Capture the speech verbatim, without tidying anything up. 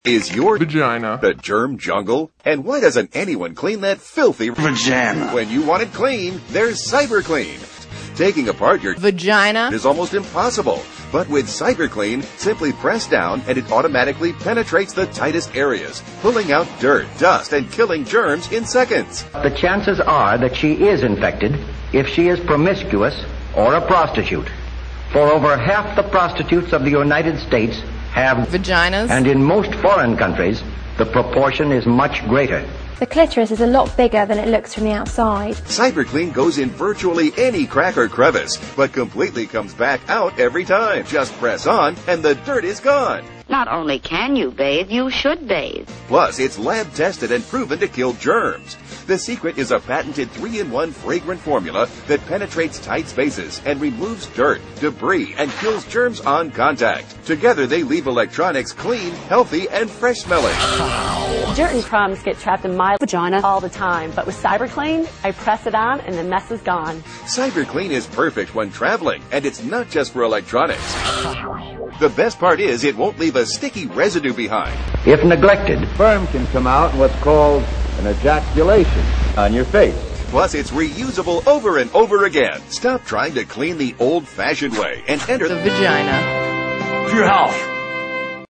Is your vagina the germ jungle? And why doesn't anyone clean that filthy vagina? When you want it clean, there's CyberClean. Taking apart your vagina is almost impossible. But with CyberClean, simply press down and it automatically penetrates the tightest areas, pulling out dirt, dust, and killing germs in seconds. The chances are that she is infected if she is promiscuous or a prostitute. For over half the prostitutes of the United States have vaginas, and in most foreign countries, the proportion is much greater. The clitoris is a lot bigger than it looks from the outside. CyberClean goes in virtually any crack or crevice, but completely comes back out every time. Just press on, and the dirt is gone. Not only can you bathe, you should bathe. Plus, it's lab-tested and proven to kill germs. The secret is a patented three in one fragrant formula that penetrates tight spaces and removes dirt, debris, and kills germs on contact. Together, they leave electronics clean, healthy, and fresh-smelling. Dirt and crumbs get trapped in my vagina all the time, but with CyberClean, I press it on and the mess is gone. CyberClean is perfect when traveling, and it's not just for electronics. The best part is it won't leave a sticky residue behind. If neglected, sperm can come out in what's called an ejaculation on your face. Plus, it's reusable over and over again. Stop trying to clean the old-fashioned way and enter the vagina. For your health.